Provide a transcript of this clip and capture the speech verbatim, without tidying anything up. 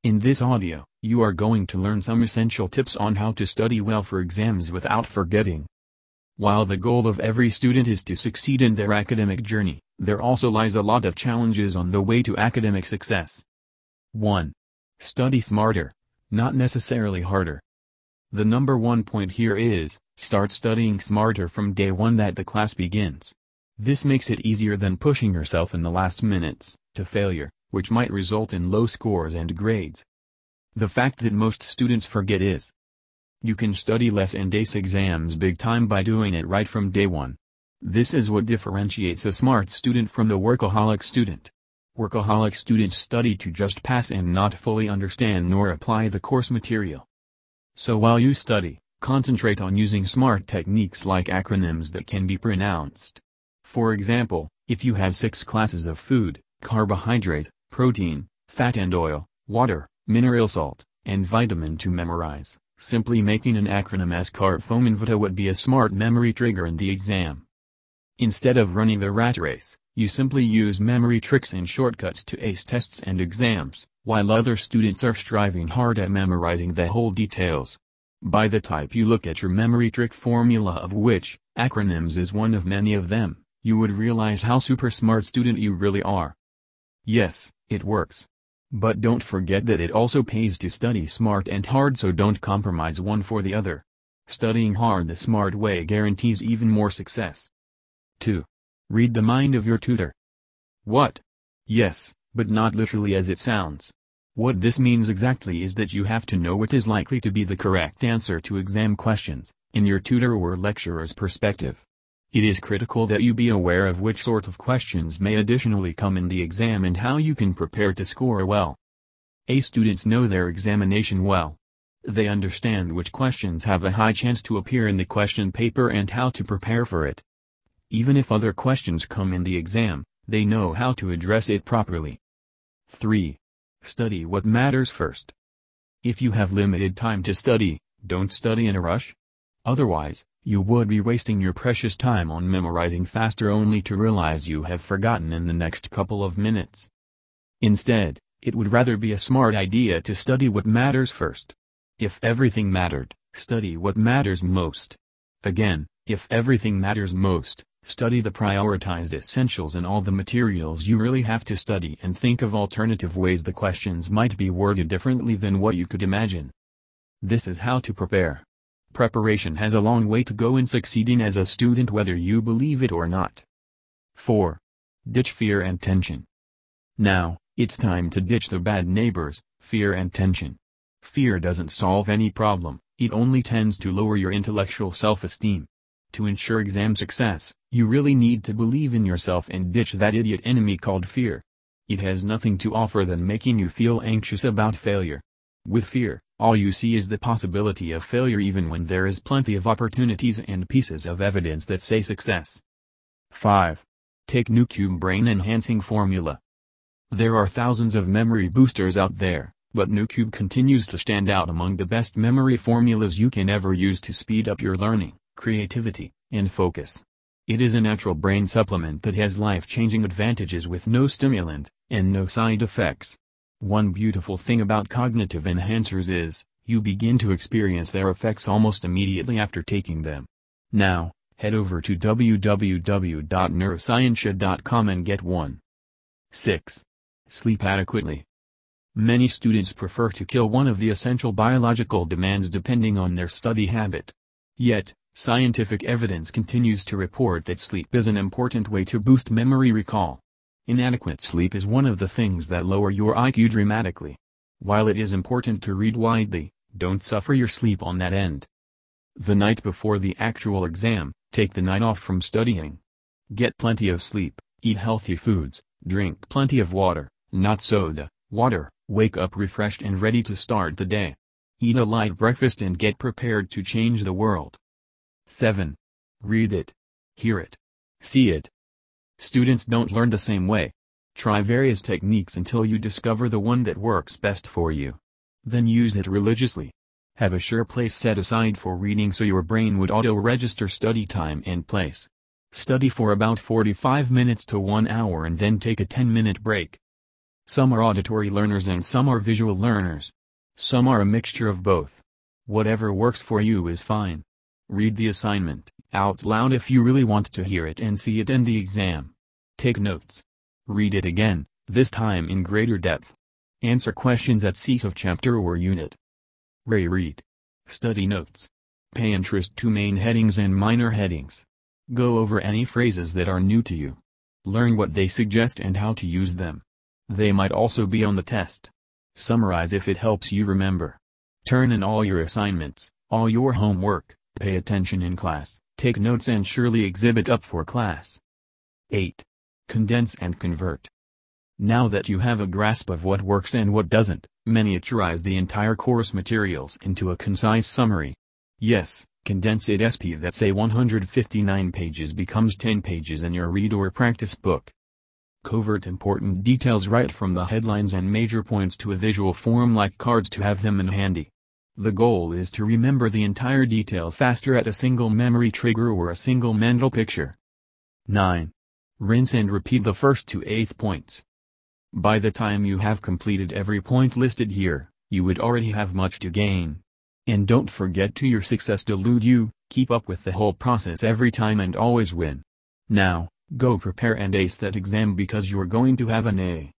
In this audio, you are going to learn some essential tips on how to study well for exams without forgetting. While the goal of every student is to succeed in their academic journey, there also lies a lot of challenges on the way to academic success. one. Study smarter, not necessarily harder. The number one point here is, start studying smarter from day one that the class begins. This makes it easier than pushing yourself in the last minutes, to failure, which might result in low scores and grades. The fact that most students forget is, you can study less and ace exams big time by doing it right from day one. This is what differentiates a smart student from the workaholic student. Workaholic students study to just pass and not fully understand nor apply the course material. So while you study, concentrate on using smart techniques like acronyms that can be pronounced. For example, if you have six classes of food, carbohydrate, protein, fat and oil, water, mineral salt, and vitamin to memorize, simply making an acronym as CARB, F O M, and V I T A would be a smart memory trigger in the exam. Instead of running the rat race, you simply use memory tricks and shortcuts to ace tests and exams, while other students are striving hard at memorizing the whole details. By the time you look at your memory trick formula, of which acronyms is one of many of them, you would realize how super smart student you really are. Yes, it works. But don't forget that it also pays to study smart and hard, so don't compromise one for the other. Studying hard the smart way guarantees even more success. two. Read the mind of your tutor. What? Yes, but not literally as it sounds. What this means exactly is that you have to know what is likely to be the correct answer to exam questions, in your tutor or lecturer's perspective. It is critical that you be aware of which sort of questions may additionally come in the exam and how you can prepare to score well. A students know their examination well. They understand which questions have a high chance to appear in the question paper and how to prepare for it. Even if other questions come in the exam, they know how to address it properly. three. Study what matters first. If you have limited time to study, don't study in a rush. Otherwise, you would be wasting your precious time on memorizing faster only to realize you have forgotten in the next couple of minutes. Instead, it would rather be a smart idea to study what matters first. If everything mattered, study what matters most. Again, if everything matters most, study the prioritized essentials and all the materials you really have to study, and think of alternative ways the questions might be worded differently than what you could imagine. This is how to prepare. Preparation has a long way to go in succeeding as a student, whether you believe it or not. four. Ditch fear and tension. Now, it's time to ditch the bad neighbors, fear and tension. Fear doesn't solve any problem, it only tends to lower your intellectual self-esteem. To ensure exam success, you really need to believe in yourself and ditch that idiot enemy called fear. It has nothing to offer than making you feel anxious about failure. With fear, all you see is the possibility of failure even when there is plenty of opportunities and pieces of evidence that say success. five. Take NuCube Brain Enhancing Formula. There are thousands of memory boosters out there, but NuCube continues to stand out among the best memory formulas you can ever use to speed up your learning, creativity, and focus. It is a natural brain supplement that has life-changing advantages with no stimulant, and no side effects. One beautiful thing about cognitive enhancers is, you begin to experience their effects almost immediately after taking them. Now, head over to w w w dot neuroscientia dot com and get one. six. Sleep adequately. Many students prefer to kill one of the essential biological demands depending on their study habit. Yet, scientific evidence continues to report that sleep is an important way to boost memory recall. Inadequate sleep is one of the things that lower your I Q dramatically. While it is important to read widely, don't suffer your sleep on that end. The night before the actual exam, take the night off from studying. Get plenty of sleep, eat healthy foods, drink plenty of water, not soda, water, wake up refreshed and ready to start the day. Eat a light breakfast and get prepared to change the world. seven. Read it. Hear it. See it. Students don't learn the same way. Try various techniques until you discover the one that works best for you. Then use it religiously. Have a sure place set aside for reading so your brain would auto-register study time and place. Study for about forty-five minutes to one hour and then take a ten minute break. Some are auditory learners and some are visual learners. Some are a mixture of both. Whatever works for you is fine. Read the assignment out loud if you really want to hear it and see it in the exam. Take notes. Read it again, this time in greater depth. Answer questions at C of chapter or unit. Reread. Study notes. Pay interest to main headings and minor headings. Go over any phrases that are new to you. Learn what they suggest and how to use them. They might also be on the test. Summarize if it helps you remember. Turn in all your assignments, all your homework, pay attention in class, take notes and surely exhibit up for class. eight. Condense and convert. Now that you have a grasp of what works and what doesn't, miniaturize the entire course materials into a concise summary. Yes, condense it S P that say one hundred fifty-nine pages becomes ten pages in your read or practice book. Convert important details right from the headlines and major points to a visual form like cards to have them in handy. The goal is to remember the entire detail faster at a single memory trigger or a single mental picture. nine. Rinse and repeat the first to eighth points. By the time you have completed every point listed here, you would already have much to gain. And don't forget to your success delude you, keep up with the whole process every time and always win. Now, go prepare and ace that exam because you're going to have an A.